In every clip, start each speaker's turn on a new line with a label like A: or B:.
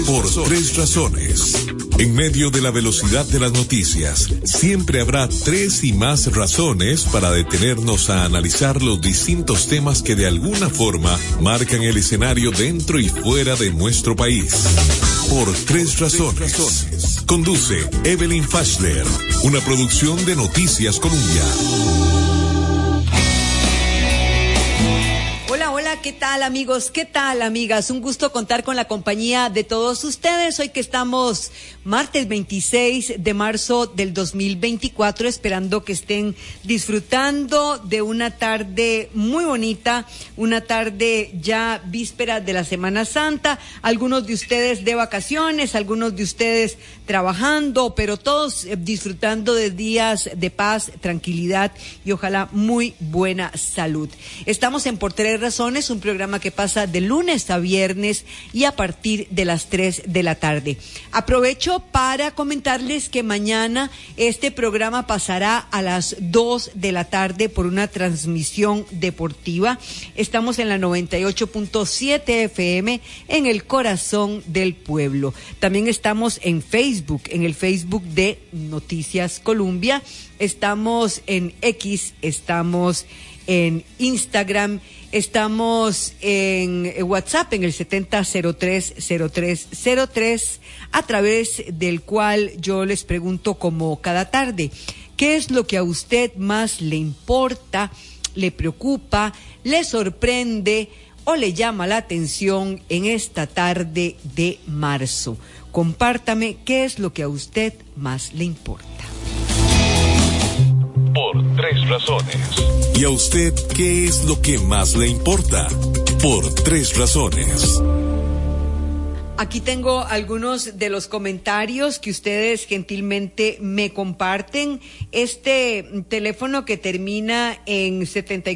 A: Por tres razones. En medio de la velocidad de las noticias, siempre habrá tres y más razones para detenernos a analizar los distintos temas que de alguna forma marcan el escenario dentro y fuera de nuestro país. Por tres razones. Conduce Evelyn Fashler, una producción de Noticias Colombia.
B: Hola, ¿qué tal amigos? ¿Qué tal amigas? Un gusto contar con la compañía de todos ustedes hoy que estamos martes 26 de marzo del 2024, esperando que estén disfrutando de una tarde muy bonita, una tarde ya víspera de la Semana Santa, algunos de ustedes de vacaciones, algunos de ustedes trabajando, pero todos disfrutando de días de paz, tranquilidad y ojalá muy buena salud. Estamos en Por Tres Razones, un programa que pasa de lunes a viernes y a partir de las 3 de la tarde. Aprovecho para comentarles que mañana este programa pasará a las 2 de la tarde por una transmisión deportiva. Estamos en la 98.7 FM en el corazón del pueblo. También estamos en Facebook, en el Facebook de Noticias Colombia. Estamos en X, estamos en Instagram, estamos en WhatsApp en el 70030303, a través del cual yo les pregunto como cada tarde, ¿qué es lo que a usted más le importa, le preocupa, le sorprende o le llama la atención en esta tarde de marzo? Compártame qué es lo que a usted más le importa.
A: Por tres razones. ¿Y a usted qué es lo que más le importa? Por tres razones.
B: Aquí tengo algunos de los comentarios que ustedes gentilmente me comparten. Este teléfono que termina en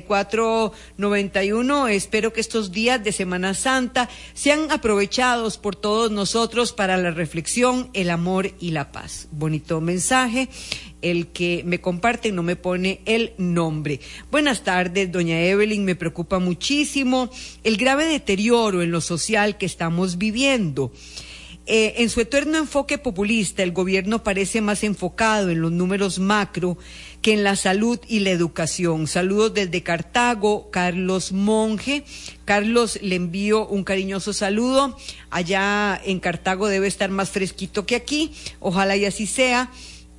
B: 7491, espero que estos días de Semana Santa sean aprovechados por todos nosotros para la reflexión, el amor y la paz. Bonito mensaje. El que me comparte no me pone el nombre. Buenas tardes, doña Evelyn, me preocupa muchísimo el grave deterioro en lo social que estamos viviendo. En su eterno enfoque populista, el gobierno parece más enfocado en los números macro que en la salud y la educación. Saludos desde Cartago, Carlos Monge. Carlos, le envío un cariñoso saludo. Allá en Cartago debe estar más fresquito que aquí. Ojalá y así sea.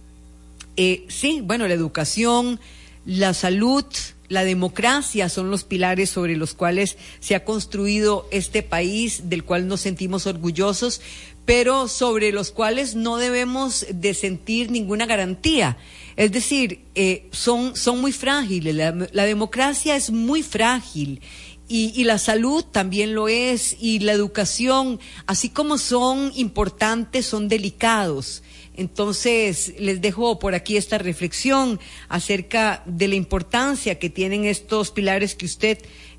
B: Sí, bueno, la educación, la salud, la democracia son los pilares sobre los cuales se ha construido este país, del cual nos sentimos orgullosos, pero sobre los cuales no debemos de sentir ninguna garantía. Es decir, son muy frágiles, la democracia es muy frágil. Y la salud también lo es, y la educación, así como son importantes, son delicados. Entonces, les dejo por aquí esta reflexión acerca de la importancia que tienen estos pilares que usted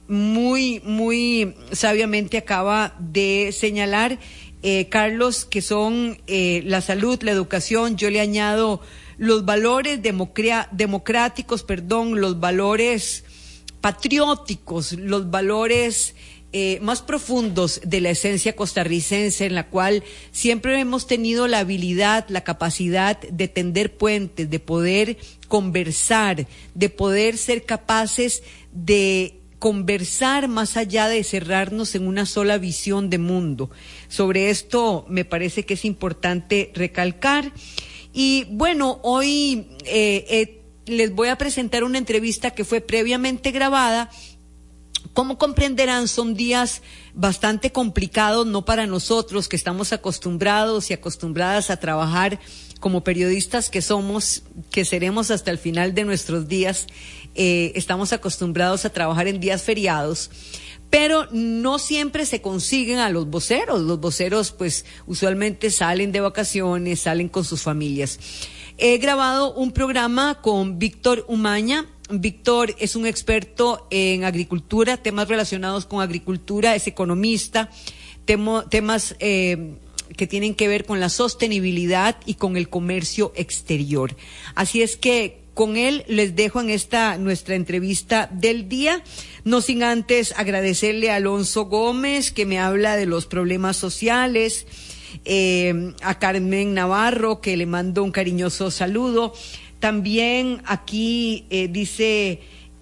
B: muy sabiamente acaba de señalar, Carlos, que son la salud, la educación. Yo le añado los valores democráticos, los valores patrióticos, los valores más profundos de la esencia costarricense, en la cual siempre hemos tenido la habilidad, la capacidad de tender puentes, de poder conversar, de poder ser capaces de conversar más allá de cerrarnos en una sola visión de mundo. Sobre esto me parece que es importante recalcar. Y bueno, hoy les voy a presentar una entrevista que fue previamente grabada. Como comprenderán, son días bastante complicados, no para nosotros que estamos acostumbrados y acostumbradas a trabajar como periodistas que somos, que seremos hasta el final de nuestros días. Estamos acostumbrados a trabajar en días feriados, pero no siempre se consiguen a los voceros. Los voceros pues usualmente salen de vacaciones, salen con sus familias. He grabado un programa con Víctor Umaña. Víctor es un experto en agricultura, temas relacionados con agricultura, es economista, temas que tienen que ver con la sostenibilidad y con el comercio exterior. Así es que con él les dejo en esta nuestra entrevista del día, no sin antes agradecerle a Alonso Gómez, que me habla de los problemas sociales, a Carmen Navarro, que le mando un cariñoso saludo. También aquí dice,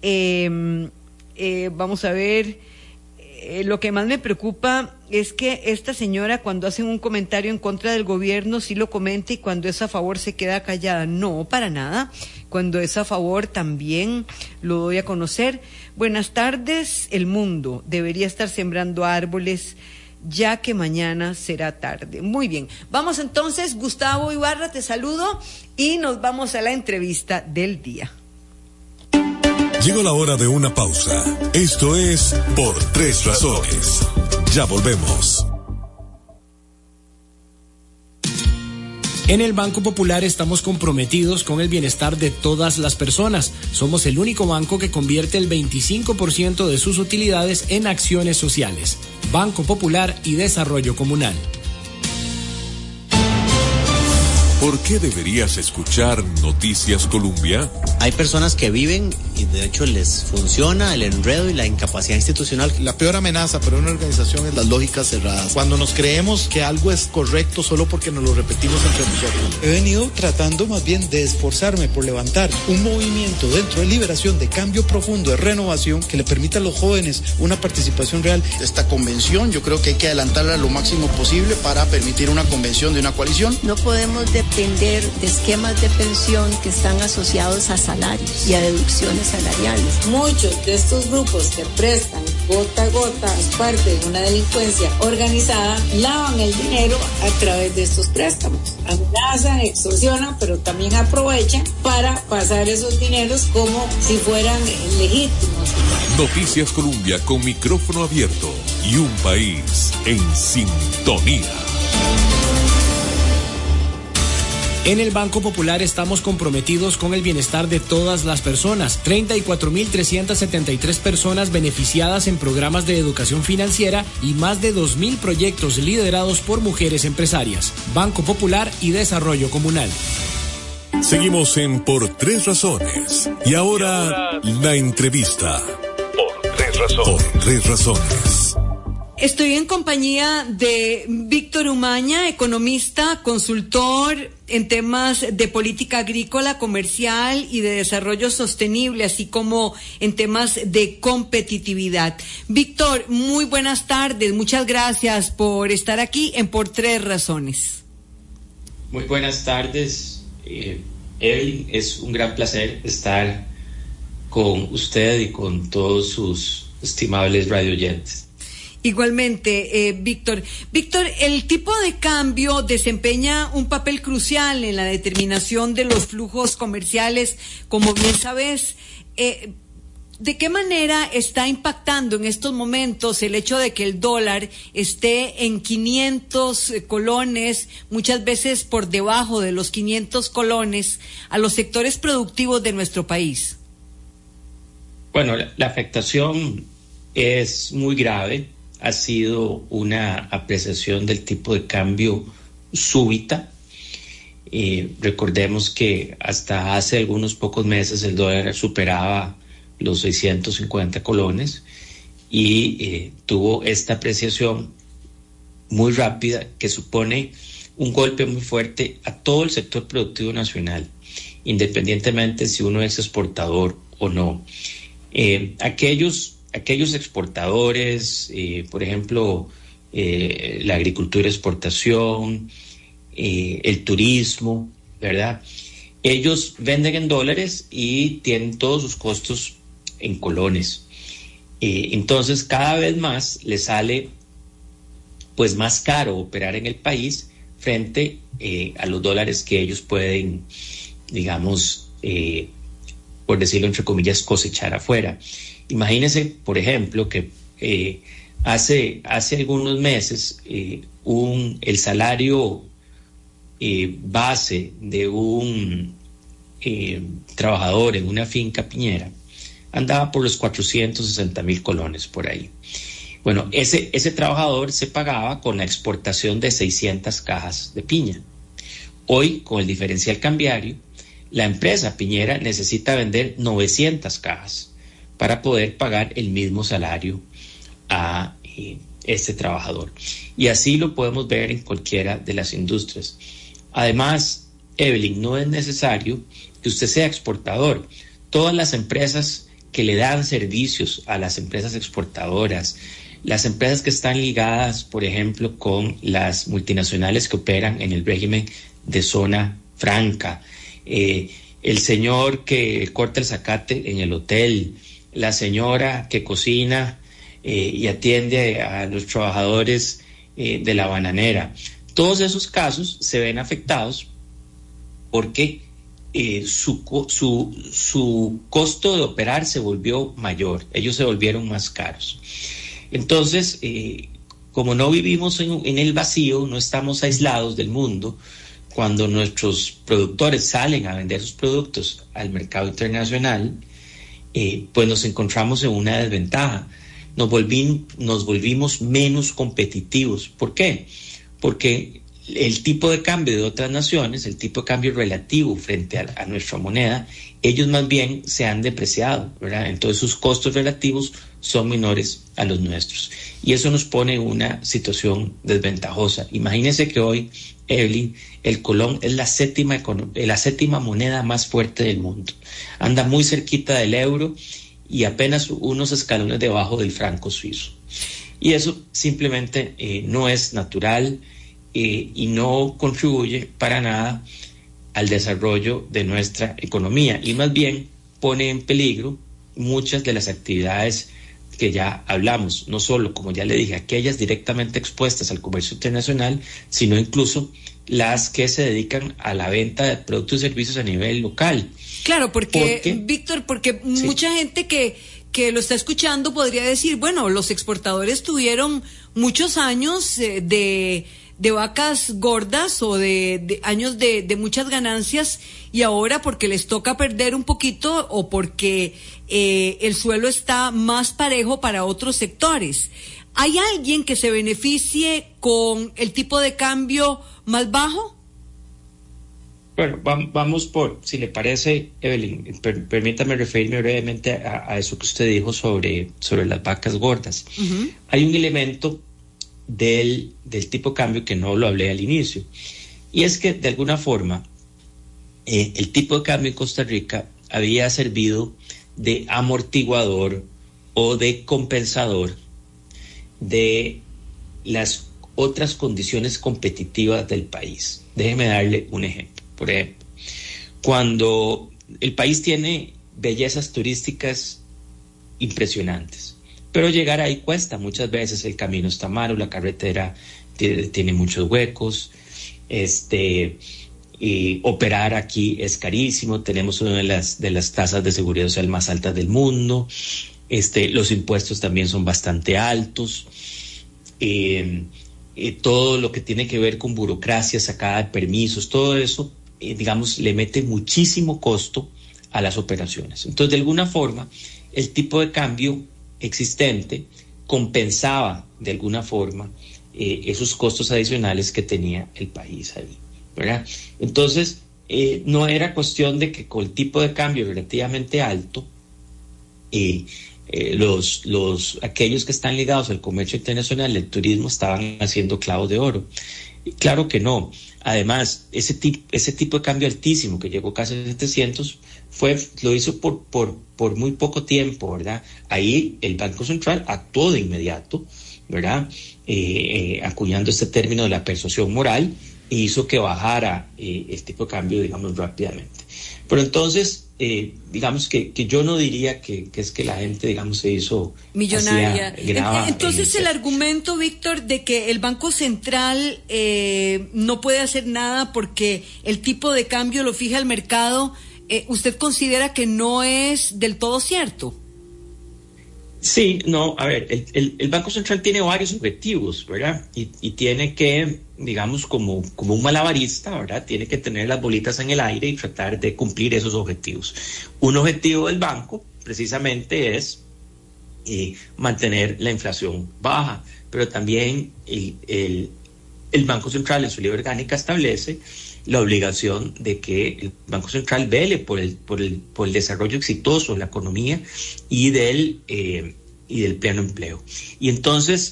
B: vamos a ver, lo que más me preocupa es que esta señora, cuando hacen un comentario en contra del gobierno, sí lo comenta, y cuando es a favor se queda callada. No, para nada. Cuando es a favor también lo doy a conocer. Buenas tardes, el mundo debería estar sembrando árboles, ya que mañana será tarde. Muy bien, vamos entonces. Gustavo Ibarra, te saludo y nos vamos a la entrevista del día.
A: Llegó la hora de una pausa. Esto es Por Tres Razones. Ya volvemos.
C: En el Banco Popular estamos comprometidos con el bienestar de todas las personas. Somos el único banco que convierte el 25% de sus utilidades en acciones sociales. Banco Popular y Desarrollo Comunal.
A: ¿Por qué deberías escuchar Noticias Colombia?
D: Hay personas que viven y de hecho les funciona el enredo y la incapacidad institucional.
E: La peor amenaza para una organización es las lógicas cerradas. Cuando nos creemos que algo es correcto solo porque nos lo repetimos entre nosotros.
F: He venido tratando más bien de esforzarme por levantar un movimiento dentro de liberación, de cambio profundo, de renovación, que le permita a los jóvenes una participación real.
E: Esta convención yo creo que hay que adelantarla lo máximo posible para permitir una convención de una coalición.
G: No podemos depender de esquemas de pensión que están asociados a salarios y a deducciones salariales.
H: Muchos de estos grupos que prestan gota a gota, es parte de una delincuencia organizada, lavan el dinero a través de estos préstamos. Amenazan, extorsionan, pero también aprovechan para pasar esos dineros como si fueran legítimos.
A: Noticias Colombia con micrófono abierto y un país en sintonía.
C: En el Banco Popular estamos comprometidos con el bienestar de todas las personas. 34.373 personas beneficiadas en programas de educación financiera y más de 2.000 proyectos liderados por mujeres empresarias. Banco Popular y Desarrollo Comunal.
A: Seguimos en Por Tres Razones. Y ahora la entrevista. Por Tres Razones.
B: Estoy en compañía de Víctor Umaña, economista, consultor en temas de política agrícola, comercial y de desarrollo sostenible, así como en temas de competitividad. Víctor, muy buenas tardes. Muchas gracias por estar aquí en Por Tres Razones.
I: Muy buenas tardes, Evelyn. Es un gran placer estar con usted y con todos sus estimables radioyentes.
B: Igualmente, Víctor. Víctor, el tipo de cambio desempeña un papel crucial en la determinación de los flujos comerciales, como bien sabes. ¿De qué manera está impactando en estos momentos el hecho de que el dólar esté en 500 colones, muchas veces por debajo de los 500 colones, a los sectores productivos de nuestro país?
I: Bueno, la afectación es muy grave. Ha sido una apreciación del tipo de cambio súbita. Recordemos que hasta hace algunos pocos meses el dólar superaba los 650 colones y tuvo esta apreciación muy rápida que supone un golpe muy fuerte a todo el sector productivo nacional, independientemente si uno es exportador o no. Aquellos exportadores, por ejemplo, la agricultura exportación, el turismo, ¿verdad? Ellos venden en dólares y tienen todos sus costos en colones. Entonces, cada vez más les sale pues más caro operar en el país frente a los dólares que ellos pueden, digamos, por decirlo entre comillas, cosechar afuera. Imagínense, por ejemplo, que hace algunos meses el salario base de un trabajador en una finca piñera andaba por los 460,000 colones por ahí. Bueno, ese trabajador se pagaba con la exportación de 600 cajas de piña. Hoy, con el diferencial cambiario, la empresa piñera necesita vender 900 cajas para poder pagar el mismo salario a este trabajador. Y así lo podemos ver en cualquiera de las industrias. Además, Evelyn, no es necesario que usted sea exportador. Todas las empresas que le dan servicios a las empresas exportadoras, las empresas que están ligadas, por ejemplo, con las multinacionales que operan en el régimen de zona franca, el señor que corta el zacate en el hotel, la señora que cocina y atiende a los trabajadores de la bananera. Todos esos casos se ven afectados porque su costo de operar se volvió mayor, ellos se volvieron más caros. Entonces, como no vivimos en el vacío, no estamos aislados del mundo, cuando nuestros productores salen a vender sus productos al mercado internacional, pues nos encontramos en una desventaja. Nos volvimos menos competitivos. ¿Por qué? Porque el tipo de cambio de otras naciones, el tipo de cambio relativo frente a nuestra moneda, ellos más bien se han depreciado, ¿verdad? Entonces sus costos relativos son menores a los nuestros. Y eso nos pone en una situación desventajosa. Imagínense que hoy, Evelyn, el colón es la séptima moneda más fuerte del mundo. Anda muy cerquita del euro y apenas unos escalones debajo del franco suizo. Y eso simplemente no es natural y no contribuye para nada al desarrollo de nuestra economía, y más bien pone en peligro muchas de las actividades que ya hablamos, no solo, como ya le dije, aquellas directamente expuestas al comercio internacional, sino incluso las que se dedican a la venta de productos y servicios a nivel local.
B: Claro, Víctor, porque sí, mucha gente que lo está escuchando podría decir, bueno, los exportadores tuvieron muchos años de vacas gordas o de años de muchas ganancias, y ahora porque les toca perder un poquito o porque el suelo está más parejo para otros sectores. ¿Hay alguien que se beneficie con el tipo de cambio más bajo?
I: Bueno, vamos por, si le parece, Evelyn, permítame referirme brevemente a eso que usted dijo sobre las vacas gordas. Uh-huh. Hay un elemento del tipo de cambio que no lo hablé al inicio, y es que de alguna forma el tipo de cambio en Costa Rica había servido de amortiguador o de compensador de las otras condiciones competitivas del país. Déjeme darle un ejemplo. Por ejemplo, cuando el país tiene bellezas turísticas impresionantes, pero llegar ahí cuesta, muchas veces el camino está malo, la carretera tiene muchos huecos, y operar aquí es carísimo, tenemos una de las tasas de seguridad social más altas del mundo, los impuestos también son bastante altos, todo lo que tiene que ver con burocracia, sacada de permisos, todo eso, digamos, le mete muchísimo costo a las operaciones. Entonces, de alguna forma, el tipo de cambio existente compensaba de alguna forma esos costos adicionales que tenía el país ahí, ¿verdad? Entonces, no era cuestión de que con el tipo de cambio relativamente alto, aquellos que están ligados al comercio internacional, el turismo, estaban haciendo clavos de oro. Claro que no. Además, ese tipo de cambio altísimo, que llegó casi a 700, lo hizo por muy poco tiempo, ¿verdad? Ahí el Banco Central actuó de inmediato, ¿verdad? Acuñando este término de la persuasión moral, e hizo que bajara el tipo de cambio, digamos, rápidamente. Pero entonces, digamos que yo no diría que es que la gente, digamos, se hizo
B: millonaria. Entonces el argumento, Víctor, de que el Banco Central no puede hacer nada porque el tipo de cambio lo fija el mercado, ¿usted considera que no es del todo cierto?
I: Sí, no, a ver, el Banco Central tiene varios objetivos, ¿verdad? Y tiene que, digamos, como un malabarista, ¿verdad? Tiene que tener las bolitas en el aire y tratar de cumplir esos objetivos. Un objetivo del banco, precisamente, es mantener la inflación baja, pero también el Banco Central en su ley orgánica establece la obligación de que el Banco Central vele por el desarrollo exitoso de la economía y del pleno empleo. Y entonces,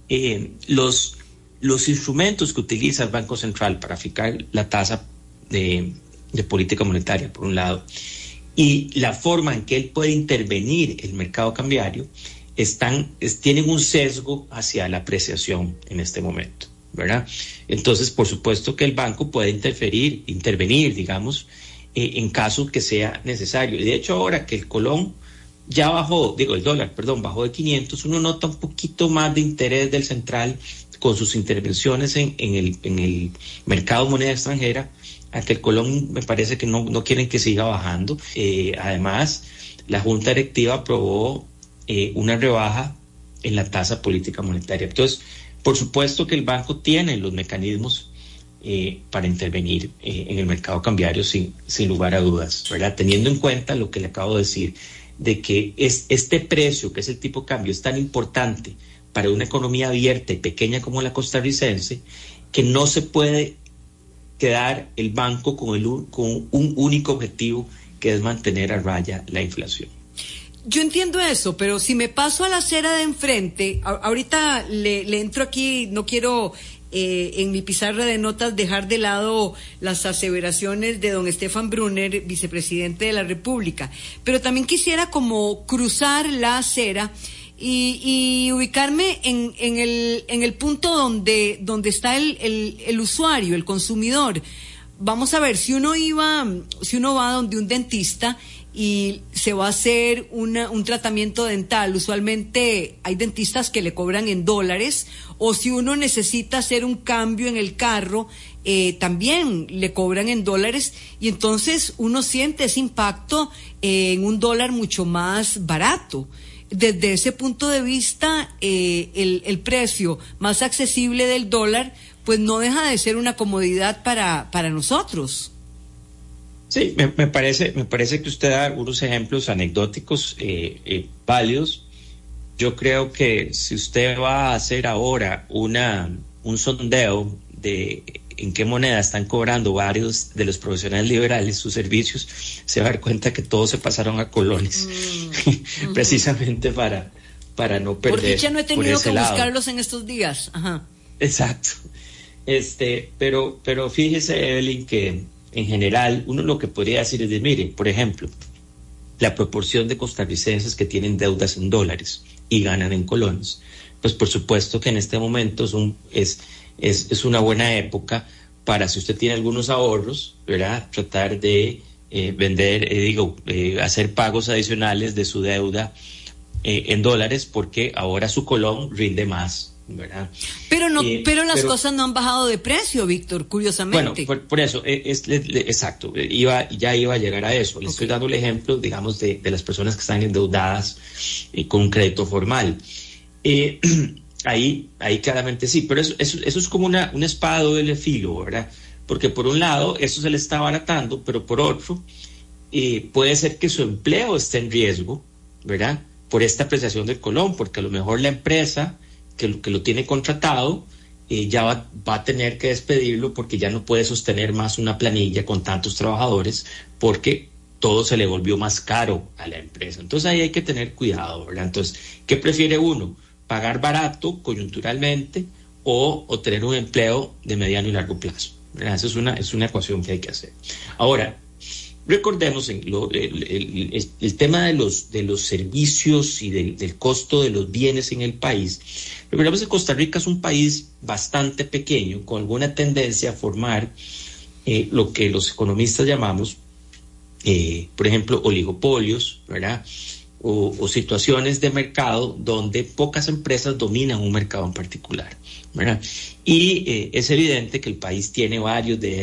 I: los instrumentos que utiliza el Banco Central para fijar la tasa de política monetaria, por un lado, y la forma en que él puede intervenir el mercado cambiario, tienen un sesgo hacia la apreciación en este momento, ¿verdad? Entonces, por supuesto que el banco puede intervenir, digamos, en caso que sea necesario. Y de hecho, ahora que el colón ya el dólar, bajó de 500, uno nota un poquito más de interés del central con sus intervenciones en el mercado de moneda extranjera, aunque el colón me parece que no quieren que siga bajando. Además, la Junta Directiva aprobó una rebaja en la tasa política monetaria. Entonces, por supuesto que el banco tiene los mecanismos para intervenir en el mercado cambiario sin lugar a dudas, ¿verdad? Teniendo en cuenta lo que le acabo de decir, de que este precio, que es el tipo de cambio, es tan importante para una economía abierta y pequeña como la costarricense, que no se puede quedar el banco con un único objetivo, que es mantener a raya la inflación.
B: Yo entiendo eso, pero si me paso a la acera de enfrente, ahorita le entro aquí, no quiero en mi pizarra de notas dejar de lado las aseveraciones de don Stefan Brunner, vicepresidente de la República, pero también quisiera como cruzar la acera y ubicarme en el punto donde está el usuario, el consumidor. Vamos a ver, si uno va donde un dentista y se va a hacer un tratamiento dental, usualmente hay dentistas que le cobran en dólares, o si uno necesita hacer un cambio en el carro, también le cobran en dólares, y entonces uno siente ese impacto en un dólar mucho más barato. Desde ese punto de vista, el precio más accesible del dólar, pues no deja de ser una comodidad para nosotros.
I: Sí, me parece que usted da unos ejemplos anecdóticos válidos. Yo creo que si usted va a hacer ahora un sondeo de en qué moneda están cobrando varios de los profesionales liberales sus servicios, se va a dar cuenta que todos se pasaron a colones, precisamente para no perder.
B: Porque ya no he tenido que buscarlos en estos días. Ajá.
I: Exacto. Pero fíjese, Evelyn, que en general uno lo que podría decir es mire, por ejemplo, la proporción de costarricenses que tienen deudas en dólares y ganan en colones, pues por supuesto que en este momento es una buena época para, si usted tiene algunos ahorros, ¿verdad?, tratar de vender, hacer pagos adicionales de su deuda en dólares, porque ahora su colón rinde más, ¿verdad?
B: Pero las cosas no han bajado de precio, Víctor, curiosamente.
I: Bueno, por eso, exacto, ya iba a llegar a eso. Le estoy dando el ejemplo, digamos, de las personas que están endeudadas con un crédito formal. Ahí claramente sí, pero eso es como una espada de doble filo, ¿verdad? Porque por un lado, eso se le está abaratando, pero por otro, puede ser que su empleo esté en riesgo, ¿verdad?, por esta apreciación del colón, porque a lo mejor la empresa que lo tiene contratado ya va a tener que despedirlo, porque ya no puede sostener más una planilla con tantos trabajadores, porque todo se le volvió más caro a la empresa. Entonces ahí hay que tener cuidado, ¿verdad? Entonces, ¿qué prefiere uno? ¿Pagar barato coyunturalmente o tener un empleo de mediano y largo plazo? ¿Verdad? Esa es una ecuación que hay que hacer. Ahora, recordemos el tema de los servicios y del costo de los bienes en el país. Recordemos que Costa Rica es un país bastante pequeño, con alguna tendencia a formar lo que los economistas llamamos, por ejemplo, oligopolios, ¿verdad?, o situaciones de mercado donde pocas empresas dominan un mercado en particular, ¿verdad? Y es evidente que el país tiene varios de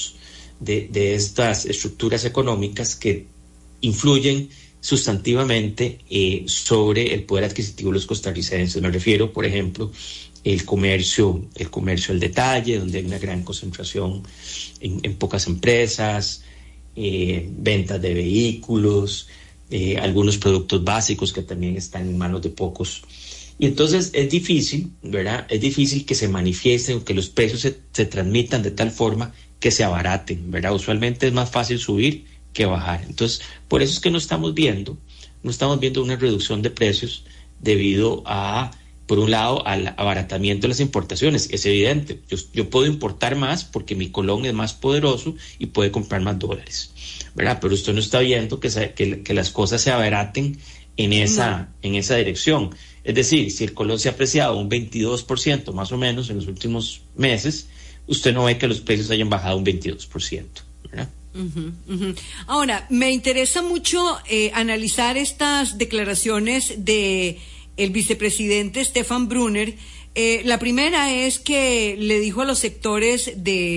I: estas estructuras económicas que influyen sustantivamente sobre el poder adquisitivo de los costarricenses. Me refiero, por ejemplo, el comercio al detalle, donde hay una gran concentración en pocas empresas, ventas de vehículos, algunos productos básicos que también están en manos de pocos. Y entonces es difícil, ¿verdad? Es difícil que se manifiesten, que los precios se transmitan de tal forma que se abaraten, ¿verdad? Usualmente es más fácil subir que bajar. Entonces, por eso es que no estamos viendo una reducción de precios debido a por un lado, al abaratamiento de las importaciones. Es evidente, yo puedo importar más porque mi colón es más poderoso y puede comprar más dólares, ¿verdad? Pero usted no está viendo que las cosas se abaraten en esa dirección. Es decir, si el colón se ha apreciado un 22% más o menos en los últimos meses, usted no ve que los precios hayan bajado un 22%, ¿verdad?
B: Ahora, me interesa mucho analizar estas declaraciones de el vicepresidente Stefan Brunner. La primera es que le dijo a los sectores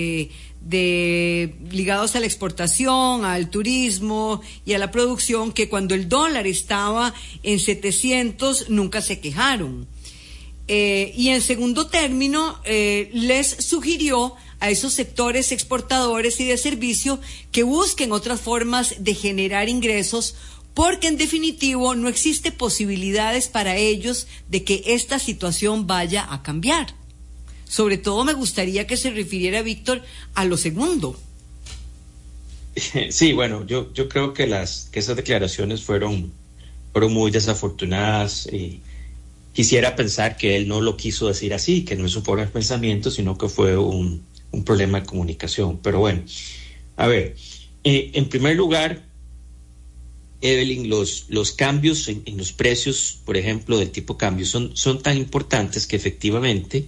B: ligados a la exportación, al turismo y a la producción que cuando el dólar estaba en 700 nunca se quejaron. Y en segundo término, les sugirió a esos sectores exportadores y de servicio que busquen otras formas de generar ingresos, porque en definitivo no existe posibilidades para ellos de que esta situación vaya a cambiar. Sobre todo me gustaría que se refiriera, Víctor, a lo segundo.
I: Sí, bueno, yo creo que esas declaraciones fueron muy desafortunadas. Quisiera pensar que él no lo quiso decir así, que no es su forma de pensamiento, sino que fue un problema de comunicación. Pero bueno, a ver, en primer lugar, Evelyn, los cambios en los precios, por ejemplo, del tipo de cambio, son tan importantes que efectivamente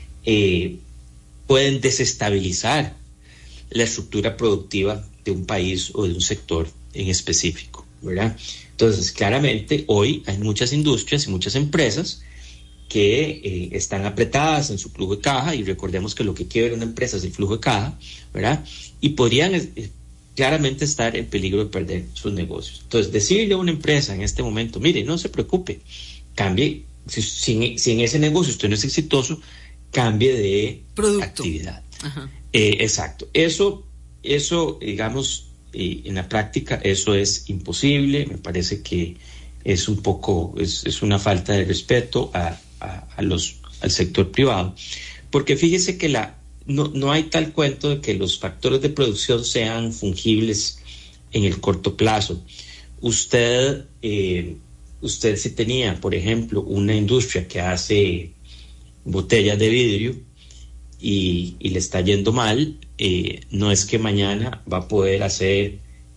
I: pueden desestabilizar la estructura productiva de un país o de un sector en específico, ¿verdad? Entonces, claramente, hoy hay muchas industrias y muchas empresas que están apretadas en su flujo de caja, y recordemos que lo que quiere una empresa es el flujo de caja, ¿verdad? Y podrían claramente estar en peligro de perder sus negocios. Entonces, decirle a una empresa en este momento, mire, no se preocupe, cambie, si en ese negocio usted no es exitoso, cambie de producto, actividad. Ajá. Exacto. Eso, digamos, en la práctica, eso es imposible. Me parece que es un poco, es una falta de respeto al sector privado, porque fíjese que no hay tal cuento de que los factores de producción sean fungibles en el corto plazo. Usted si tenía, por ejemplo, una industria que hace botellas de vidrio y le está yendo mal, no es que mañana va a poder hacer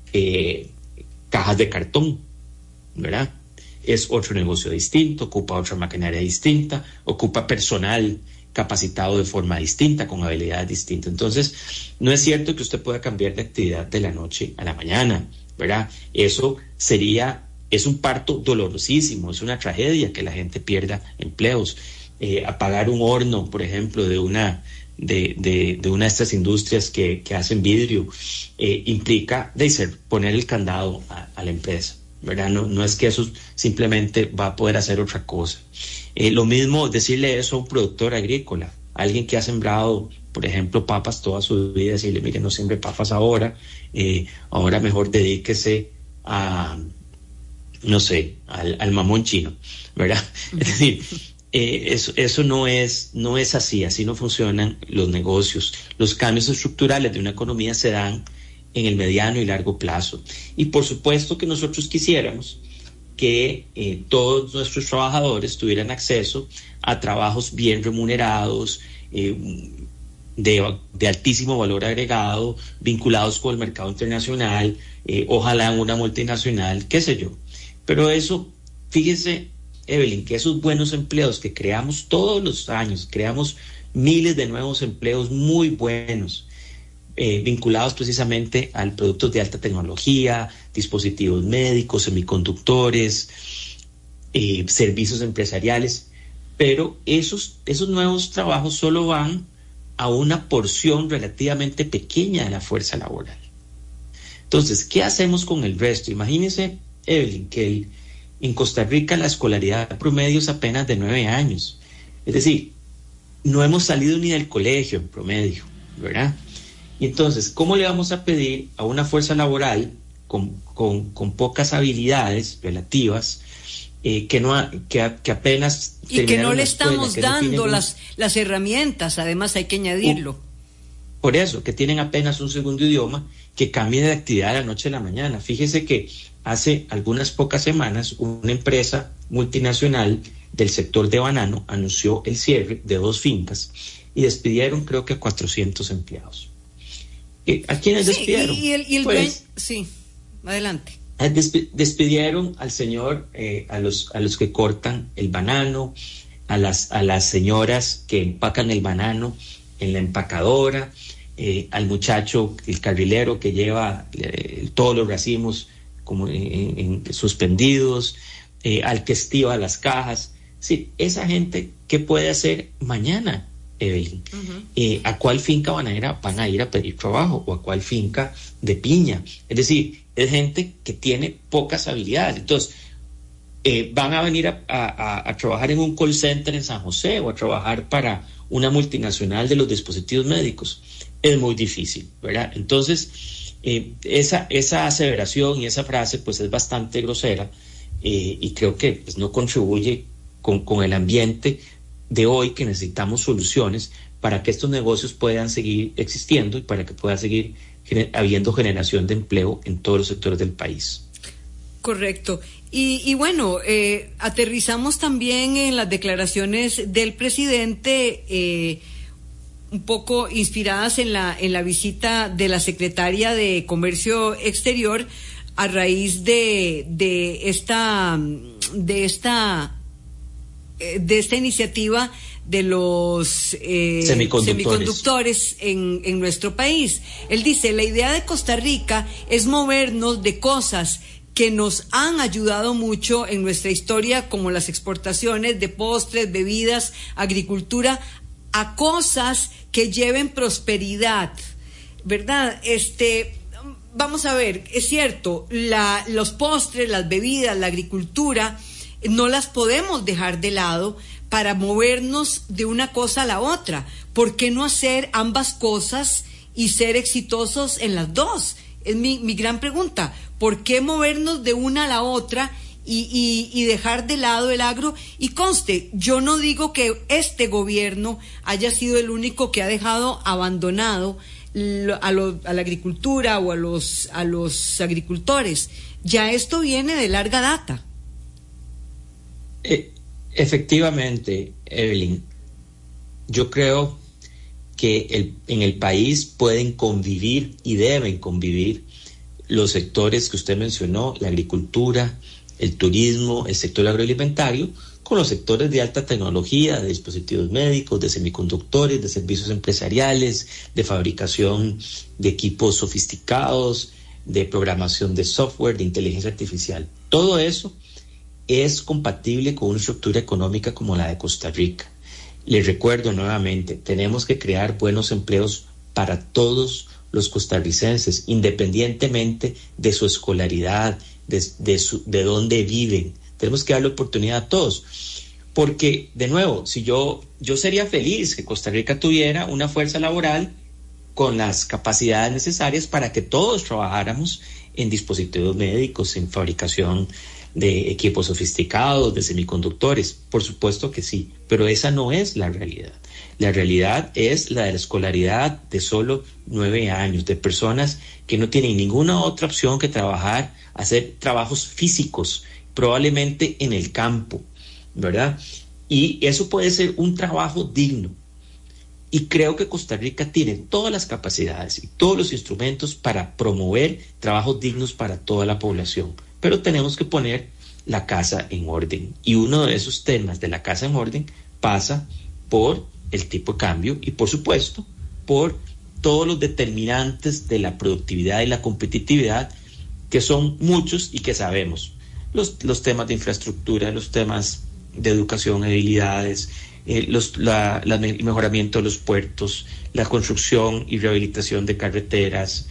I: cajas de cartón, ¿verdad? Es otro negocio distinto, ocupa otra maquinaria distinta, ocupa personal capacitado de forma distinta, con habilidades distintas. Entonces, no es cierto que usted pueda cambiar de actividad de la noche a la mañana, ¿verdad? Eso es un parto dolorosísimo, es una tragedia que la gente pierda empleos. Apagar un horno, por ejemplo, de una de estas industrias que hacen vidrio, implica poner el candado a la empresa, ¿verdad? No es que eso simplemente va a poder hacer otra cosa. Lo mismo decirle eso a un productor agrícola, alguien que ha sembrado, por ejemplo, papas toda su vida, decirle, mire, no siembre papas ahora mejor dedíquese a, no sé, al mamón chino, ¿verdad? Es decir, eso no es así no funcionan los negocios. Los cambios estructurales de una economía se dan en el mediano y largo plazo. Y por supuesto que nosotros quisiéramos que todos nuestros trabajadores tuvieran acceso a trabajos bien remunerados, de altísimo valor agregado, vinculados con el mercado internacional, ojalá en una multinacional, qué sé yo. Pero eso, fíjese, Evelyn, que esos buenos empleos que creamos todos los años, creamos miles de nuevos empleos muy buenos, vinculados precisamente al productos de alta tecnología, dispositivos médicos, semiconductores, servicios empresariales, pero esos nuevos trabajos solo van a una porción relativamente pequeña de la fuerza laboral. Entonces, ¿qué hacemos con el resto? Imagínense, Evelyn, que en Costa Rica la escolaridad promedio es apenas de 9 años. Es decir, no hemos salido ni del colegio en promedio, ¿verdad? Y entonces, ¿cómo le vamos a pedir a una fuerza laboral con pocas habilidades relativas, que apenas...
B: Y que no le estamos dando las herramientas, además hay que añadirlo.
I: Por eso, que tienen apenas un segundo idioma, que cambien de actividad de la noche a la mañana. Fíjese que hace algunas pocas semanas una empresa multinacional del sector de banano anunció el cierre de 2 fincas y despidieron creo que a 400 empleados. ¿A quiénes despidieron?
B: Y el
I: pues,
B: sí, adelante.
I: Despidieron al señor, a los que cortan el banano, a las señoras que empacan el banano en la empacadora, al muchacho, el carrilero que lleva todos los racimos como en suspendidos, al que estiva las cajas. Sí, esa gente, ¿qué puede hacer mañana, Evelyn? ¿A cuál finca bananera van a ir a pedir trabajo? ¿O a cuál finca de piña? Es decir, es gente que tiene pocas habilidades. Entonces, van a venir a trabajar en un call center en San José o a trabajar para una multinacional de los dispositivos médicos. Es muy difícil, ¿verdad? Entonces, esa aseveración y esa frase pues es bastante grosera, y creo que pues, no contribuye con el ambiente de hoy, que necesitamos soluciones para que estos negocios puedan seguir existiendo y para que pueda seguir habiendo generación de empleo en todos los sectores del país.
B: Correcto. Y bueno, aterrizamos también en las declaraciones del presidente, un poco inspiradas en la visita de la secretaria de Comercio Exterior a raíz de esta iniciativa de los semiconductores en nuestro país. Él dice, la idea de Costa Rica es movernos de cosas que nos han ayudado mucho en nuestra historia, como las exportaciones de postres, bebidas, agricultura, a cosas que lleven prosperidad, ¿verdad? Vamos a ver, es cierto, los postres, las bebidas, la agricultura, no las podemos dejar de lado para movernos de una cosa a la otra. ¿Por qué no hacer ambas cosas y ser exitosos en las dos? Es mi gran pregunta. ¿Por qué movernos de una a la otra y dejar de lado el agro? Y conste, yo no digo que este gobierno haya sido el único que ha dejado abandonado a la agricultura o a los agricultores. Ya esto viene de larga data.
I: Efectivamente, Evelyn, yo creo que en el país pueden convivir y deben convivir los sectores que usted mencionó, la agricultura, el turismo, el sector agroalimentario, con los sectores de alta tecnología, de dispositivos médicos, de semiconductores, de servicios empresariales, de fabricación de equipos sofisticados, de programación de software, de inteligencia artificial. Todo eso es compatible con una estructura económica como la de Costa Rica. Les recuerdo nuevamente, tenemos que crear buenos empleos para todos los costarricenses, independientemente de su escolaridad, de dónde viven. Tenemos que darle oportunidad a todos. Porque, de nuevo, si yo sería feliz que Costa Rica tuviera una fuerza laboral con las capacidades necesarias para que todos trabajáramos en dispositivos médicos, en fabricación de equipos sofisticados, de semiconductores. Por supuesto que sí, pero esa no es la realidad. La realidad es la de la escolaridad de solo 9 años, de personas que no tienen ninguna otra opción que trabajar, hacer trabajos físicos, probablemente en el campo, ¿verdad? Y eso puede ser un trabajo digno. Y creo que Costa Rica tiene todas las capacidades y todos los instrumentos para promover trabajos dignos para toda la población. Pero tenemos que poner la casa en orden. Y uno de esos temas de la casa en orden pasa por el tipo de cambio y, por supuesto, por todos los determinantes de la productividad y la competitividad, que son muchos y que sabemos. Los temas de infraestructura, los temas de educación, habilidades, el mejoramiento de los puertos, la construcción y rehabilitación de carreteras,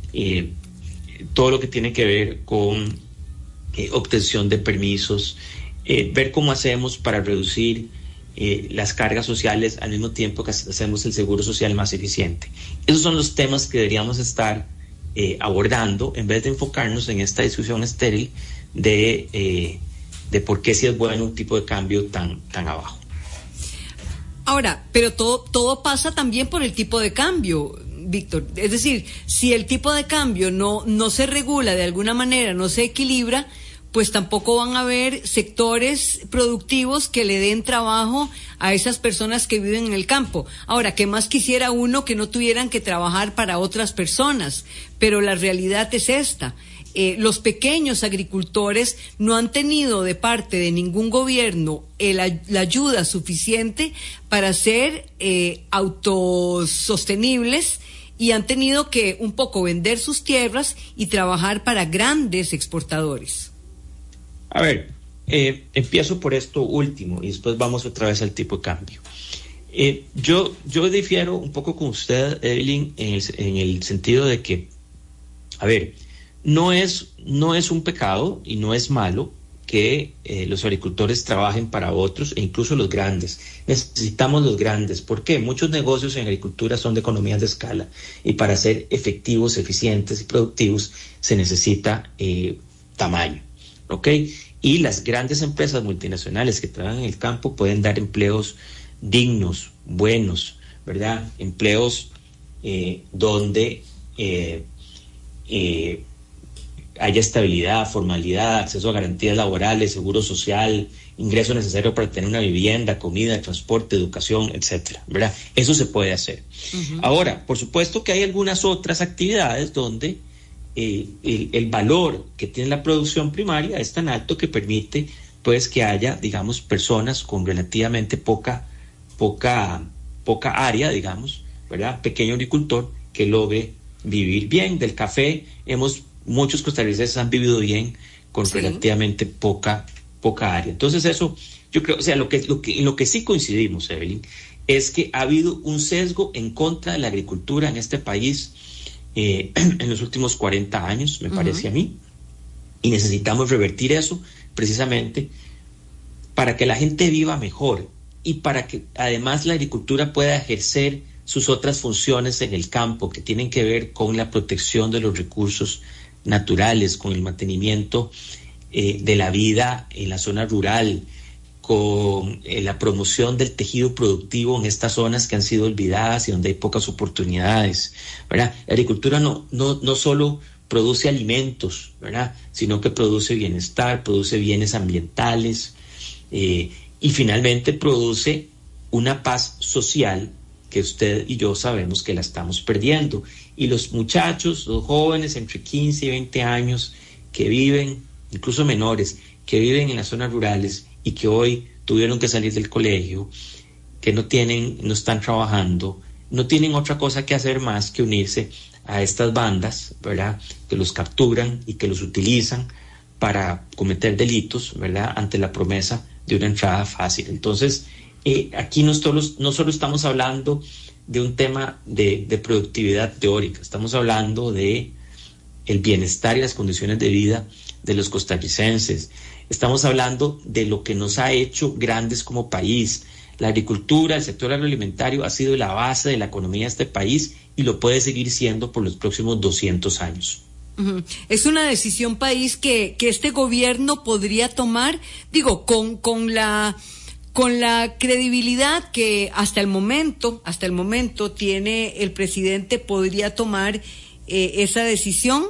I: todo lo que tiene que ver con obtención de permisos, ver cómo hacemos para reducir las cargas sociales al mismo tiempo que hacemos el seguro social más eficiente. Esos son los temas que deberíamos estar abordando en vez de enfocarnos en esta discusión estéril de por qué si es bueno un tipo de cambio tan abajo.
B: Ahora, pero todo pasa también por el tipo de cambio, Víctor. Es decir, si el tipo de cambio no se regula de alguna manera, no se equilibra, pues tampoco van a haber sectores productivos que le den trabajo a esas personas que viven en el campo. Ahora, ¿qué más quisiera uno que no tuvieran que trabajar para otras personas? Pero la realidad es esta. Los pequeños agricultores no han tenido de parte de ningún gobierno la ayuda suficiente para ser autosostenibles, y han tenido que un poco vender sus tierras y trabajar para grandes exportadores.
I: A ver, empiezo por esto último y después vamos otra vez al tipo de cambio. Yo difiero un poco con usted, Evelyn, en el sentido de que, a ver, no es un pecado y no es malo que los agricultores trabajen para otros, e incluso los grandes. Necesitamos los grandes. ¿Por qué? Muchos negocios en agricultura son de economías de escala, y para ser efectivos, eficientes y productivos se necesita tamaño, ¿ok? Y las grandes empresas multinacionales que trabajan en el campo pueden dar empleos dignos, buenos, ¿verdad? Empleos donde haya estabilidad, formalidad, acceso a garantías laborales, seguro social, ingreso necesario para tener una vivienda, comida, transporte, educación, etcétera, ¿verdad? Eso se puede hacer. Uh-huh. Ahora, por supuesto que hay algunas otras actividades donde el valor que tiene la producción primaria es tan alto que permite, pues, que haya, digamos, personas con relativamente poca área, digamos, ¿verdad? Pequeño agricultor que logre vivir bien. Del café muchos costarricenses han vivido bien con relativamente poca área. Entonces eso, yo creo, o sea, en lo que sí coincidimos, Evelyn, es que ha habido un sesgo en contra de la agricultura en este país en los últimos 40 años, me parece a mí, y necesitamos revertir eso precisamente para que la gente viva mejor y para que además la agricultura pueda ejercer sus otras funciones en el campo, que tienen que ver con la protección de los recursos naturales, con el mantenimiento de la vida en la zona rural, con la promoción del tejido productivo en estas zonas que han sido olvidadas y donde hay pocas oportunidades, ¿verdad? La agricultura no solo produce alimentos, ¿verdad?, sino que produce bienestar, produce bienes ambientales y finalmente produce una paz social que usted y yo sabemos que la estamos perdiendo. Y los muchachos, los jóvenes entre 15 y 20 años que viven, incluso menores, que viven en las zonas rurales y que hoy tuvieron que salir del colegio, que no están trabajando, no tienen otra cosa que hacer más que unirse a estas bandas, ¿verdad?, que los capturan y que los utilizan para cometer delitos, ¿verdad?, ante la promesa de una entrada fácil. Entonces, aquí no solo estamos hablando de un tema de productividad teórica, estamos hablando de el bienestar y las condiciones de vida de los costarricenses. Estamos hablando de lo que nos ha hecho grandes como país. La agricultura, el sector agroalimentario ha sido la base de la economía de este país y lo puede seguir siendo por los próximos 200 años.
B: Uh-huh. Es una decisión país que este gobierno podría tomar, digo, con la credibilidad que hasta el momento tiene el presidente. ¿Podría tomar esa decisión?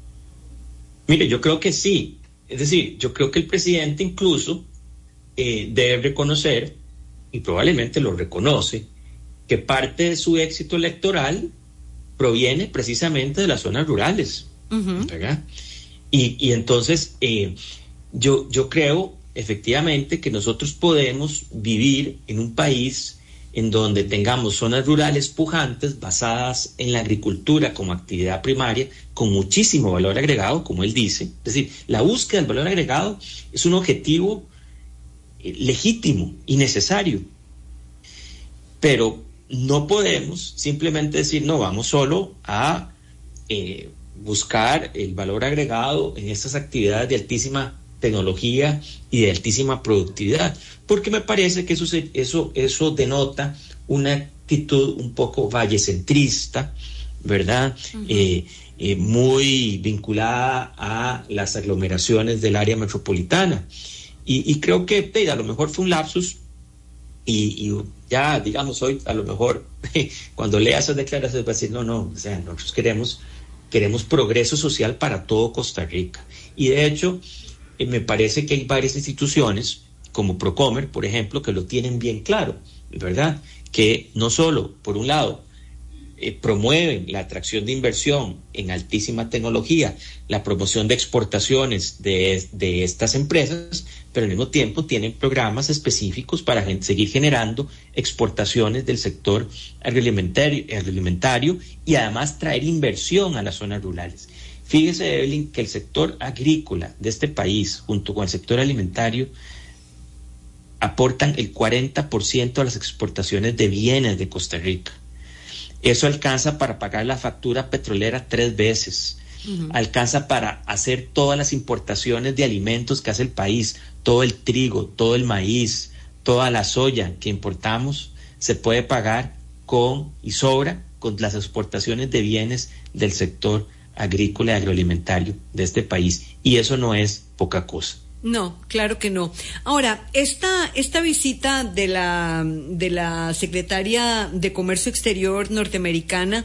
I: Mire, yo creo que sí. Es decir, yo creo que el presidente incluso debe reconocer, y probablemente lo reconoce, que parte de su éxito electoral proviene precisamente de las zonas rurales, ¿verdad? Y entonces yo creo efectivamente que nosotros podemos vivir en un país en donde tengamos zonas rurales pujantes basadas en la agricultura como actividad primaria, con muchísimo valor agregado, como él dice. Es decir, la búsqueda del valor agregado es un objetivo legítimo y necesario, pero no podemos simplemente decir, no, vamos solo a buscar el valor agregado en estas actividades de altísima tecnología y de altísima productividad, porque me parece que eso denota una actitud un poco vallecentrista, ¿verdad? Muy vinculada a las aglomeraciones del área metropolitana, y creo que a lo mejor fue un lapsus, y ya, digamos, hoy a lo mejor cuando lea esas declaraciones va a decir, no, o sea, nosotros queremos progreso social para todo Costa Rica, y de hecho me parece que hay varias instituciones, como Procomer, por ejemplo, que lo tienen bien claro, ¿verdad? Que no solo, por un lado, promueven la atracción de inversión en altísima tecnología, la promoción de exportaciones de estas empresas, pero al mismo tiempo tienen programas específicos para seguir generando exportaciones del sector agroalimentario y además traer inversión a las zonas rurales. Fíjese, Evelyn, que el sector agrícola de este país, junto con el sector alimentario, aportan el 40% a las exportaciones de bienes de Costa Rica. Eso alcanza para pagar la factura petrolera 3 veces. Alcanza para hacer todas las importaciones de alimentos que hace el país, todo el trigo, todo el maíz, toda la soya que importamos, se puede pagar y sobra con las exportaciones de bienes del sector agrícola y agroalimentario de este país. Y eso no es poca cosa.
B: No, claro que no. Ahora, esta visita de la secretaria de Comercio Exterior norteamericana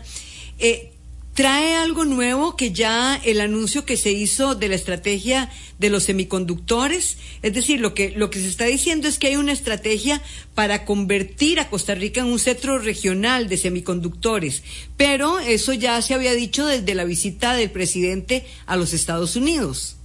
B: trae algo nuevo, que ya el anuncio que se hizo de la estrategia de los semiconductores, es decir, lo que se está diciendo es que hay una estrategia para convertir a Costa Rica en un centro regional de semiconductores, pero eso ya se había dicho desde la visita del presidente a los Estados Unidos.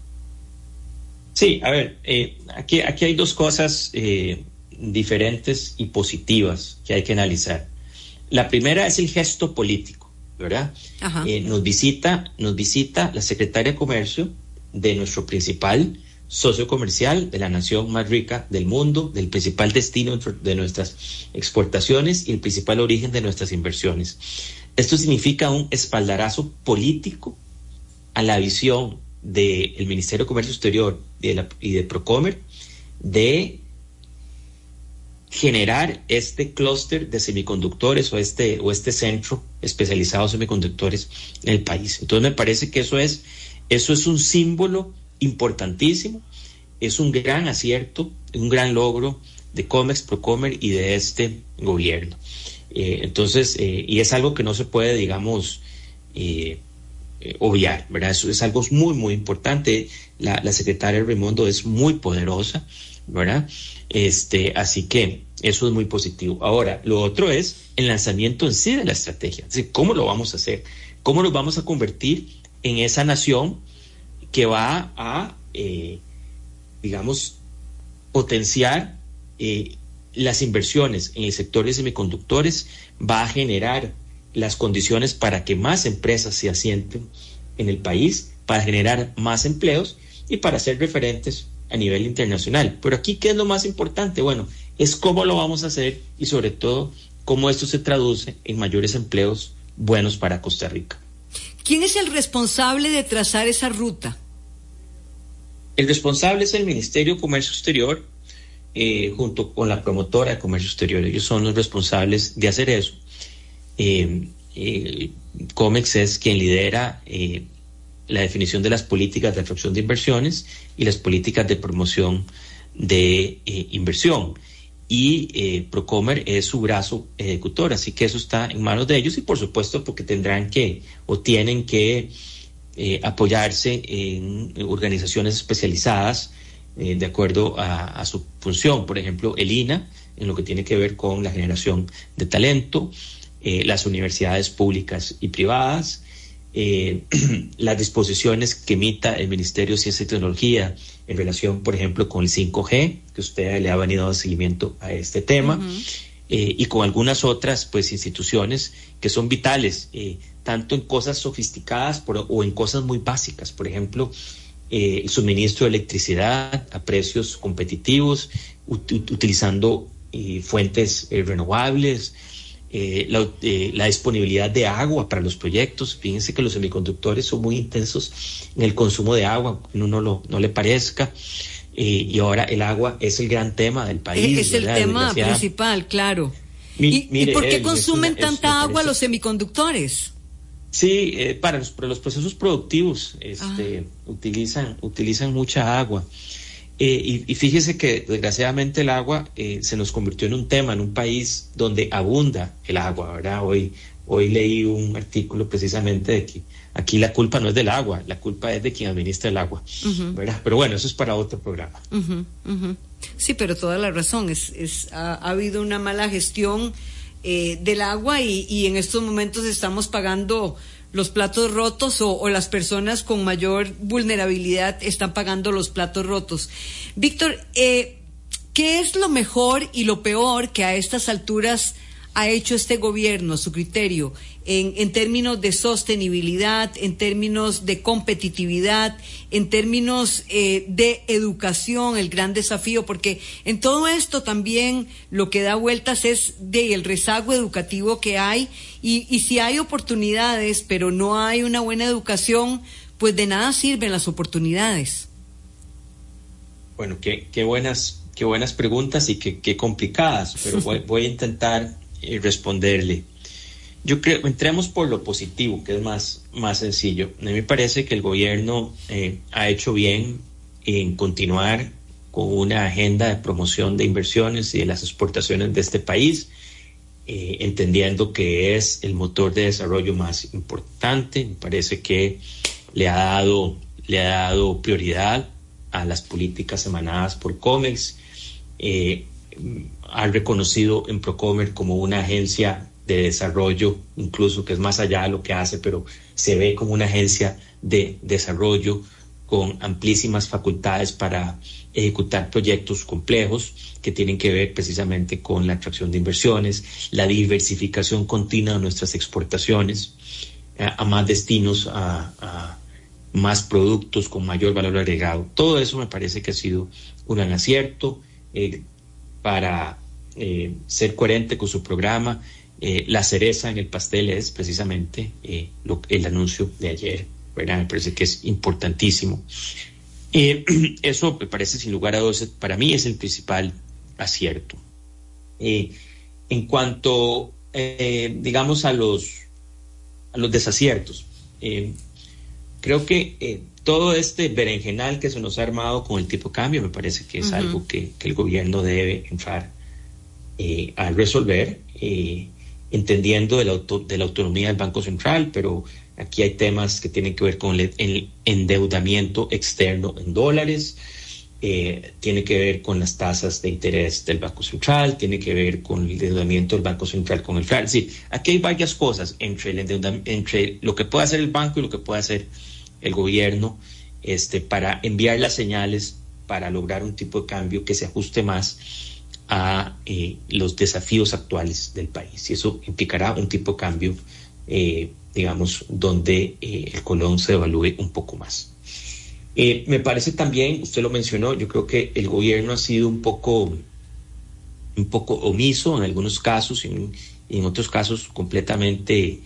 I: Sí, a ver, aquí hay dos cosas diferentes y positivas que hay que analizar. La primera es el gesto político, ¿verdad? Nos visita la secretaria de Comercio de nuestro principal socio comercial, de la nación más rica del mundo, del principal destino de nuestras exportaciones y el principal origen de nuestras inversiones. Esto significa un espaldarazo político a la visión del Ministerio de Comercio Exterior y de Procomer de generar este clúster de semiconductores o este centro especializado en semiconductores en el país. Entonces me parece que eso es un símbolo importantísimo, es un gran acierto, un gran logro de COMEX, Procomer y de este gobierno. Y es algo que no se puede, digamos, obviar, ¿verdad? Eso es algo muy, muy importante. La secretaria Raimondo es muy poderosa, ¿verdad? Así que eso es muy positivo. Ahora, lo otro es el lanzamiento en sí de la estrategia. Es decir, ¿cómo lo vamos a hacer? ¿Cómo nos vamos a convertir en esa nación que va a, digamos, potenciar las inversiones en el sector de semiconductores, va a generar las condiciones para que más empresas se asienten en el país, para generar más empleos y para ser referentes a nivel internacional? Pero aquí, ¿qué es lo más importante? Bueno, es cómo lo vamos a hacer y sobre todo cómo esto se traduce en mayores empleos buenos para Costa Rica.
B: ¿Quién es el responsable de trazar esa ruta?
I: El responsable es el Ministerio de Comercio Exterior, junto con la promotora de Comercio Exterior. Ellos son los responsables de hacer eso. COMEX es quien lidera la definición de las políticas de atracción de inversiones y las políticas de promoción de inversión. Y Procomer es su brazo ejecutor, así que eso está en manos de ellos y por supuesto porque tienen que apoyarse en organizaciones especializadas de acuerdo a su función. Por ejemplo, el INA, en lo que tiene que ver con la generación de talento, las universidades públicas y privadas, las disposiciones que emita el Ministerio de Ciencia y Tecnología en relación, por ejemplo, con el 5G, que usted le ha venido dando seguimiento a este tema, y con algunas otras pues instituciones que son vitales, tanto en cosas sofisticadas o en cosas muy básicas. Por ejemplo, el suministro de electricidad a precios competitivos, utilizando fuentes renovables, la disponibilidad de agua para los proyectos. Fíjense que los semiconductores son muy intensos en el consumo de agua, que uno no le parezca, y ahora el agua es el gran tema del país.
B: Es el tema principal, claro. ¿Y por qué consumen tanta agua los semiconductores?
I: Sí, para los procesos productivos utilizan mucha agua. Y fíjese que desgraciadamente el agua se nos convirtió en un tema en un país donde abunda el agua, ¿verdad? Hoy leí un artículo precisamente de que aquí la culpa no es del agua, la culpa es de quien administra el agua, ¿verdad? Pero bueno, eso es para otro programa.
B: Sí, pero toda la razón, ha habido una mala gestión del agua y en estos momentos estamos pagando los platos rotos o las personas con mayor vulnerabilidad están pagando los platos rotos. Víctor, ¿qué es lo mejor y lo peor que a estas alturas ha hecho este gobierno, su criterio, en términos de sostenibilidad, en términos de competitividad, en términos de educación, el gran desafío? Porque en todo esto también lo que da vueltas es el rezago educativo que hay, y si hay oportunidades, pero no hay una buena educación, pues de nada sirven las oportunidades.
I: Bueno, qué buenas preguntas y qué complicadas, pero voy a intentar responderle. Yo creo, entremos por lo positivo, que es más sencillo. A mí me parece que el gobierno ha hecho bien en continuar con una agenda de promoción de inversiones y de las exportaciones de este país, entendiendo que es el motor de desarrollo más importante. Me parece que le ha dado prioridad a las políticas emanadas por COMEX. Ha reconocido en Procomer como una agencia de desarrollo, incluso que es más allá de lo que hace, pero se ve como una agencia de desarrollo con amplísimas facultades para ejecutar proyectos complejos que tienen que ver precisamente con la atracción de inversiones, la diversificación continua de nuestras exportaciones a más destinos, a más productos con mayor valor agregado. Todo eso me parece que ha sido un gran acierto para ser coherente con su programa. La cereza en el pastel es precisamente el anuncio de ayer, ¿verdad? Me parece que es importantísimo. Eso me parece, sin lugar a dudas, para mí es el principal acierto. En cuanto, digamos, a los desaciertos, creo que todo este berenjenal que se nos ha armado con el tipo de cambio me parece que es algo que el gobierno debe entrar a resolver, entendiendo de la autonomía del Banco Central, pero aquí hay temas que tienen que ver con el endeudamiento externo en dólares, tiene que ver con las tasas de interés del Banco Central, tiene que ver con el endeudamiento del Banco Central con el FRAL. Sí, aquí hay varias cosas entre lo que puede hacer el banco y lo que puede hacer el gobierno para enviar las señales para lograr un tipo de cambio que se ajuste más a los desafíos actuales del país. Y eso implicará un tipo de cambio, digamos, donde el colón se devalúe un poco más. Me parece también, usted lo mencionó, yo creo que el gobierno ha sido un poco omiso en algunos casos y en otros casos completamente,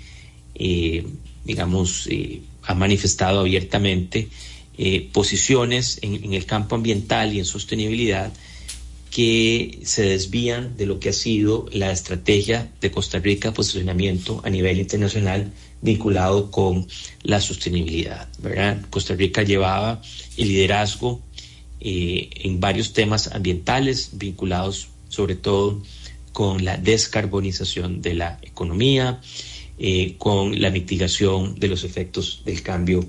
I: digamos, ha manifestado abiertamente posiciones en el campo ambiental y en sostenibilidad que se desvían de lo que ha sido la estrategia de Costa Rica de posicionamiento a nivel internacional vinculado con la sostenibilidad, ¿verdad? Costa Rica llevaba el liderazgo en varios temas ambientales vinculados sobre todo con la descarbonización de la economía, con la mitigación de los efectos del cambio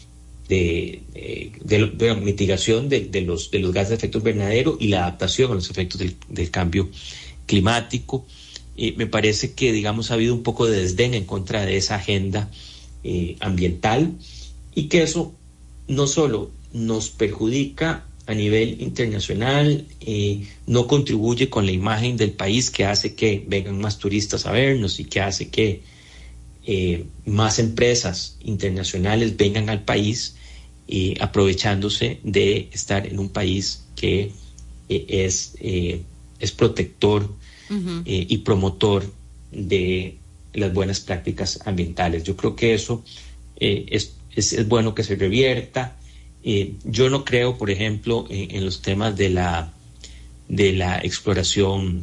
I: de mitigación de los gases de efecto invernadero y la adaptación a los efectos del cambio climático. Me parece que, digamos, ha habido un poco de desdén en contra de esa agenda ambiental, y que eso no solo nos perjudica a nivel internacional, no contribuye con la imagen del país, que hace que vengan más turistas a vernos y que hace que más empresas internacionales vengan al país, aprovechándose de estar en un país que es protector y promotor de las buenas prácticas ambientales. Yo creo que eso es bueno que se revierta. Yo no creo, por ejemplo, en los temas de la exploración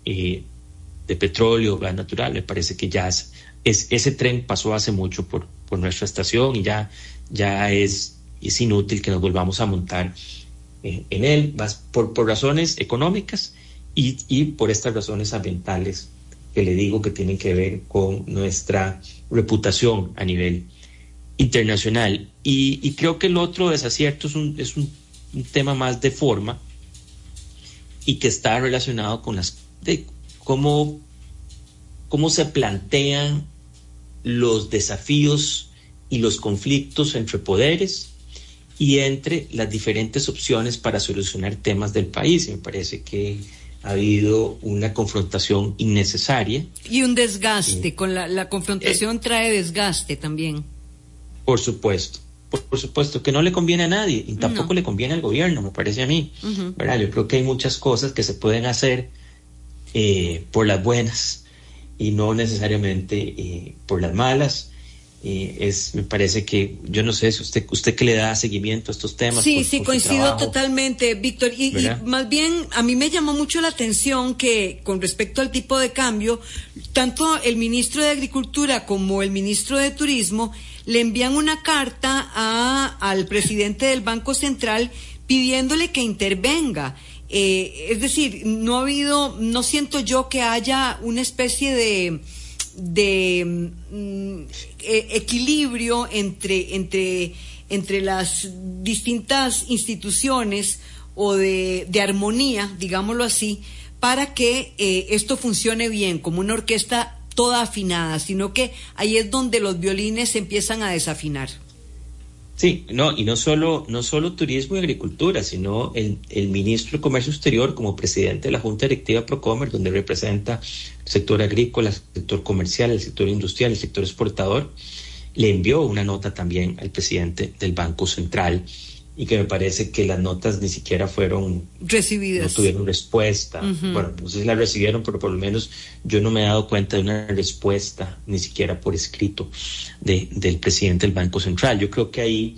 I: de petróleo, gas natural. Me parece que ya ese tren pasó hace mucho por nuestra estación, y ya es inútil que nos volvamos a montar en él, por razones económicas y por estas razones ambientales que le digo que tienen que ver con nuestra reputación a nivel internacional. Y creo que el otro desacierto es un tema más de forma y que está relacionado con cómo se plantean los desafíos y los conflictos entre poderes y entre las diferentes opciones para solucionar temas del país. Me parece que ha habido una confrontación innecesaria.
B: Y un desgaste, con la confrontación trae desgaste también.
I: Por supuesto, que no le conviene a nadie y tampoco le conviene al gobierno, me parece a mí. ¿Verdad? Yo creo que hay muchas cosas que se pueden hacer por las buenas y no necesariamente por las malas. Me parece que, yo no sé si usted que le da seguimiento a estos temas.
B: Sí, coincido totalmente, Víctor, y más bien a mí me llamó mucho la atención que con respecto al tipo de cambio, tanto el ministro de Agricultura como el ministro de Turismo le envían una carta al presidente del Banco Central pidiéndole que intervenga. Es decir, no siento yo que haya una especie de equilibrio entre las distintas instituciones o de armonía, digámoslo así, para que esto funcione bien, como una orquesta toda afinada, sino que ahí es donde los violines se empiezan a desafinar.
I: Sí, y no solo turismo y agricultura, sino el ministro de Comercio Exterior como presidente de la Junta Directiva Procomer, donde representa el sector agrícola, el sector comercial, el sector industrial, el sector exportador, le envió una nota también al presidente del Banco Central y que me parece que las notas ni siquiera fueron
B: recibidas.
I: No tuvieron respuesta. Bueno, no sé si la recibieron, pero por lo menos yo no me he dado cuenta de una respuesta, ni siquiera por escrito, del presidente del Banco Central. Yo creo que ahí,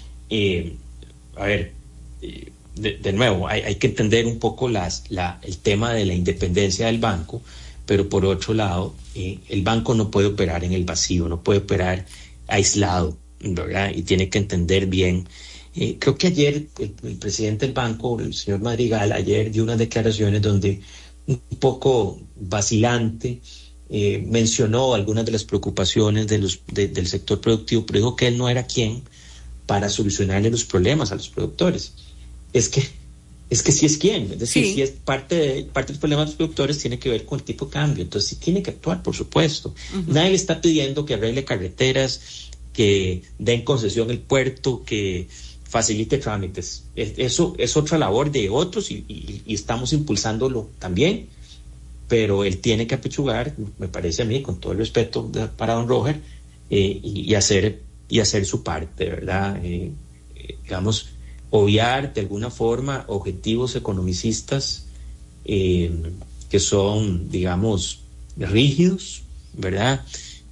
I: de nuevo, hay que entender un poco el tema de la independencia del banco, pero por otro lado, el banco no puede operar en el vacío, no puede operar aislado, ¿verdad? Y tiene que entender bien. Creo que ayer el presidente del banco, el señor Madrigal, ayer dio unas declaraciones donde un poco vacilante mencionó algunas de las preocupaciones del sector productivo, pero dijo que él no era quien para solucionarle los problemas a los productores. Es que sí es quien, es decir, sí es parte del problema de los productores tiene que ver con el tipo de cambio, entonces sí tiene que actuar, por supuesto. Nadie le está pidiendo que arregle carreteras, que den concesión el puerto, que facilite trámites. Eso es otra labor de otros y estamos impulsándolo también, pero él tiene que apechugar, me parece a mí, con todo el respeto para don Roger, y hacer su parte, ¿verdad? Digamos, obviar de alguna forma objetivos economicistas que son, digamos, rígidos, ¿verdad?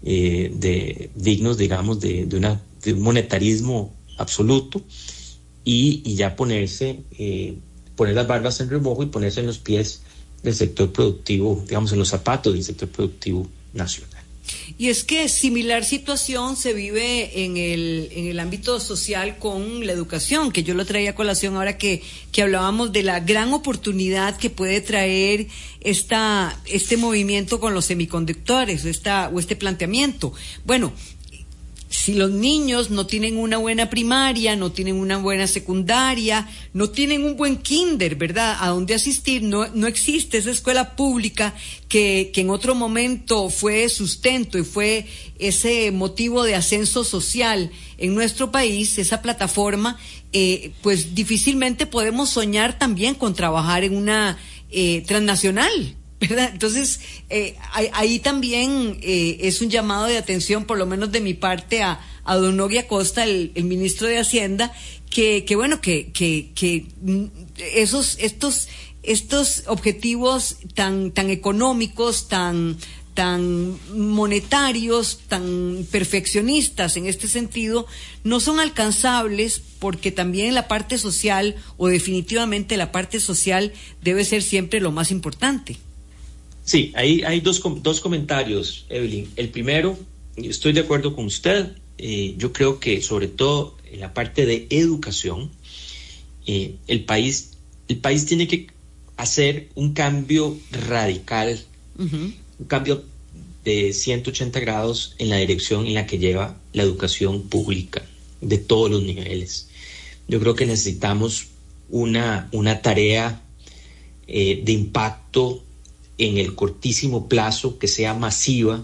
I: Dignos, digamos, de un monetarismo absoluto y ya poner las barbas en remojo y ponerse en los pies del sector productivo, digamos, en los zapatos del sector productivo nacional.
B: Y es que similar situación se vive en el ámbito social con la educación, que yo lo traía a colación ahora que hablábamos de la gran oportunidad que puede traer este movimiento con los semiconductores o este planteamiento. Bueno, si los niños no tienen una buena primaria, no tienen una buena secundaria, no tienen un buen kinder, ¿verdad?, a dónde asistir, no existe esa escuela pública que en otro momento fue sustento y fue ese motivo de ascenso social en nuestro país, esa plataforma, pues difícilmente podemos soñar también con trabajar en una transnacional, ¿verdad? Entonces, ahí también es un llamado de atención, por lo menos de mi parte, a don Nogui Acosta, el ministro de Hacienda, que estos objetivos tan económicos, tan monetarios, tan perfeccionistas en este sentido, no son alcanzables, porque también la parte social, o definitivamente la parte social, debe ser siempre lo más importante.
I: Sí, ahí hay dos comentarios, Evelyn. El primero, estoy de acuerdo con usted. Yo creo que sobre todo en la parte de educación, el país tiene que hacer un cambio radical, un cambio de 180 grados en la dirección en la que lleva la educación pública de todos los niveles. Yo creo que necesitamos una tarea de impacto en el cortísimo plazo, que sea masiva,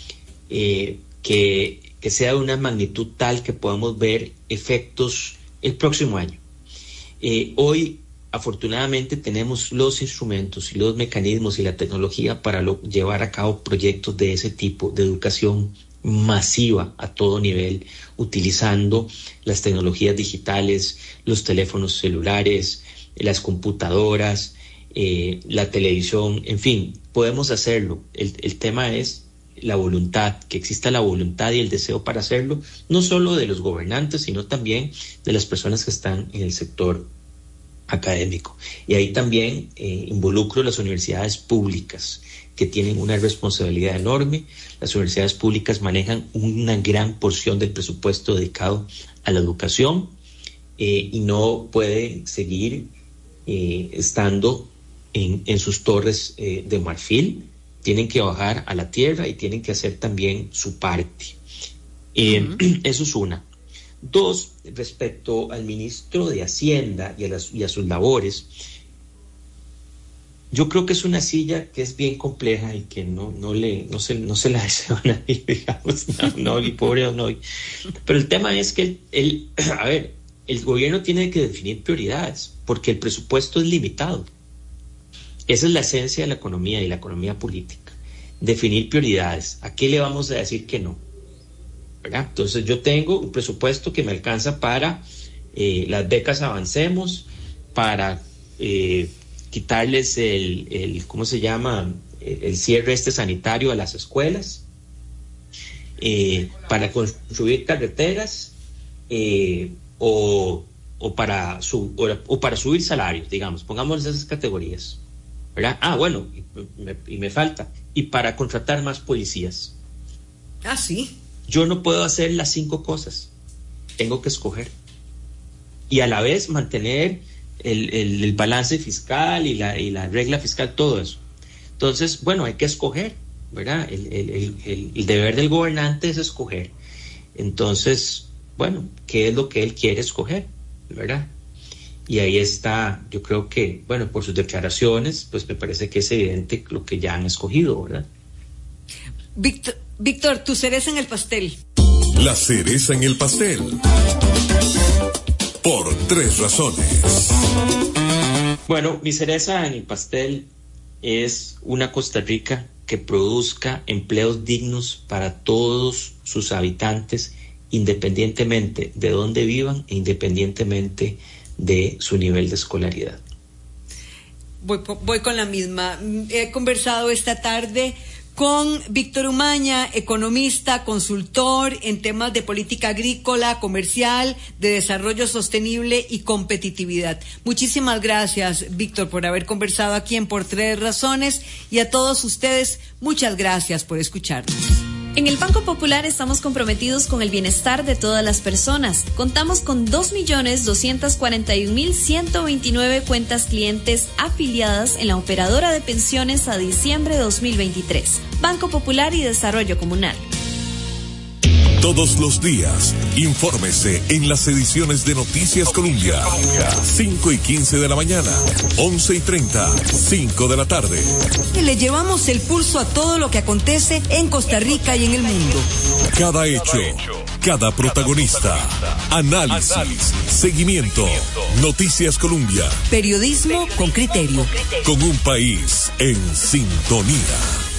I: que sea de una magnitud tal que podamos ver efectos el próximo año. Hoy, afortunadamente, tenemos los instrumentos y los mecanismos y la tecnología para llevar a cabo proyectos de ese tipo, de educación masiva a todo nivel, utilizando las tecnologías digitales, los teléfonos celulares, las computadoras, la televisión, en fin, podemos hacerlo. El tema es la voluntad, que exista la voluntad y el deseo para hacerlo, no solo de los gobernantes, sino también de las personas que están en el sector académico. Y ahí también involucro las universidades públicas, que tienen una responsabilidad enorme. Las universidades públicas manejan una gran porción del presupuesto dedicado a la educación, y no pueden seguir estando en sus torres de marfil. Tienen que bajar a la tierra y tienen que hacer también su parte. Eso es una. Dos, respecto al ministro de Hacienda y a sus labores, yo creo que es una silla que es bien compleja y que no se la deseo a nadie, digamos, no, pobre no. Pero el tema es que el gobierno tiene que definir prioridades, porque el presupuesto es limitado. Esa es la esencia de la economía y la economía política. Definir prioridades. ¿A qué le vamos a decir que no? ¿Verdad? Entonces yo tengo un presupuesto que me alcanza para las becas Avancemos, para quitarles el ¿cómo se llama? El cierre sanitario a las escuelas, para construir carreteras, o para subir salarios, digamos, pongamos esas categorías, ¿verdad? Bueno, y me falta, y para contratar más policías.
B: Sí.
I: Yo no puedo hacer las 5 cosas, tengo que escoger, y a la vez mantener el balance fiscal y la regla fiscal, todo eso. Entonces, bueno, hay que escoger, ¿verdad? El deber del gobernante es escoger. Entonces, bueno, ¿qué es lo que él quiere escoger, ¿verdad? Y ahí está, yo creo que, bueno, por sus declaraciones, pues me parece que es evidente lo que ya han escogido, ¿verdad?
B: Víctor, tu cereza en el pastel.
A: La cereza en el pastel. Por 3 razones.
I: Bueno, mi cereza en el pastel es una Costa Rica que produzca empleos dignos para todos sus habitantes, independientemente de dónde vivan e independientemente de su nivel de escolaridad.
B: Voy con la misma. He conversado esta tarde con Víctor Umaña, economista, consultor en temas de política agrícola, comercial, de desarrollo sostenible y competitividad. Muchísimas gracias, Víctor, por haber conversado aquí en Por 3 Razones, y a todos ustedes, muchas gracias por escucharnos.
J: En el Banco Popular estamos comprometidos con el bienestar de todas las personas. Contamos con 2.241.129 cuentas clientes afiliadas en la operadora de pensiones a diciembre de 2023. Banco Popular y Desarrollo Comunal.
A: Todos los días, infórmese en las ediciones de Noticias Colombia. 5:15 de la mañana, 11:30, 5 de la tarde.
B: Y le llevamos el pulso a todo lo que acontece en Costa Rica y en el mundo.
A: Cada hecho, cada protagonista, análisis, seguimiento. Noticias Colombia.
B: Periodismo con criterio.
A: Con un país en sintonía.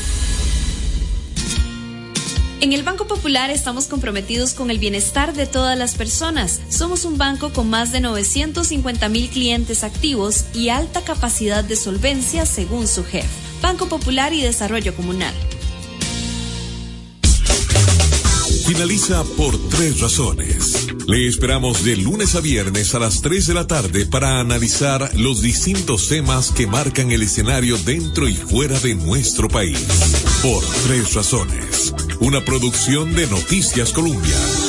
J: En el Banco Popular estamos comprometidos con el bienestar de todas las personas. Somos un banco con más de 950.000 clientes activos y alta capacidad de solvencia según su jefe. Banco Popular y Desarrollo Comunal.
A: Finaliza Por 3 Razones. Le esperamos de lunes a viernes a las 3 de la tarde para analizar los distintos temas que marcan el escenario dentro y fuera de nuestro país. Por 3 Razones. Una producción de Noticias Colombia.